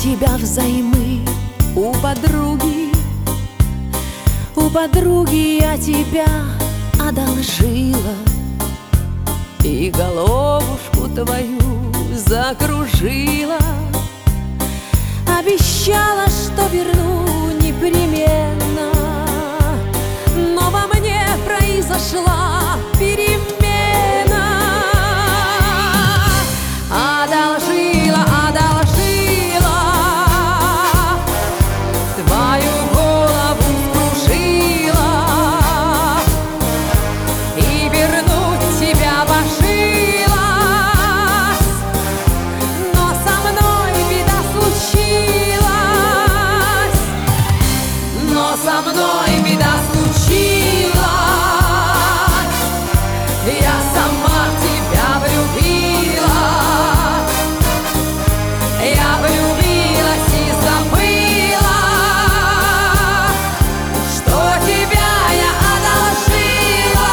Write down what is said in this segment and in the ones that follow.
тебя взаймы у подруги. У подруги я тебя одолжила и головушку твою закружила. Обещала, что верну непременно, но во мне произошла перемена. Одолжила твою голову, скружила, и вернуть тебя божила. Но со мной беда случилась, но со мной беда случилась. Я сама в тебя влюбилась, я влюбилась и забыла, что тебя я одолжила.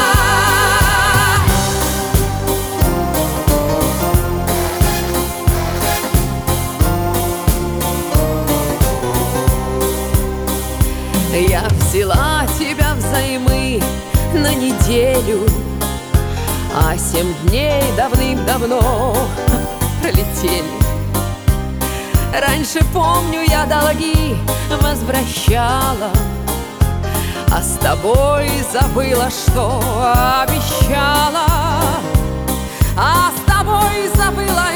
Я взяла тебя взаймы на неделю, а 7 дней давным-давно пролетели. Раньше, помню, я долги возвращала, а с тобой забыла, что обещала. А с тобой забыла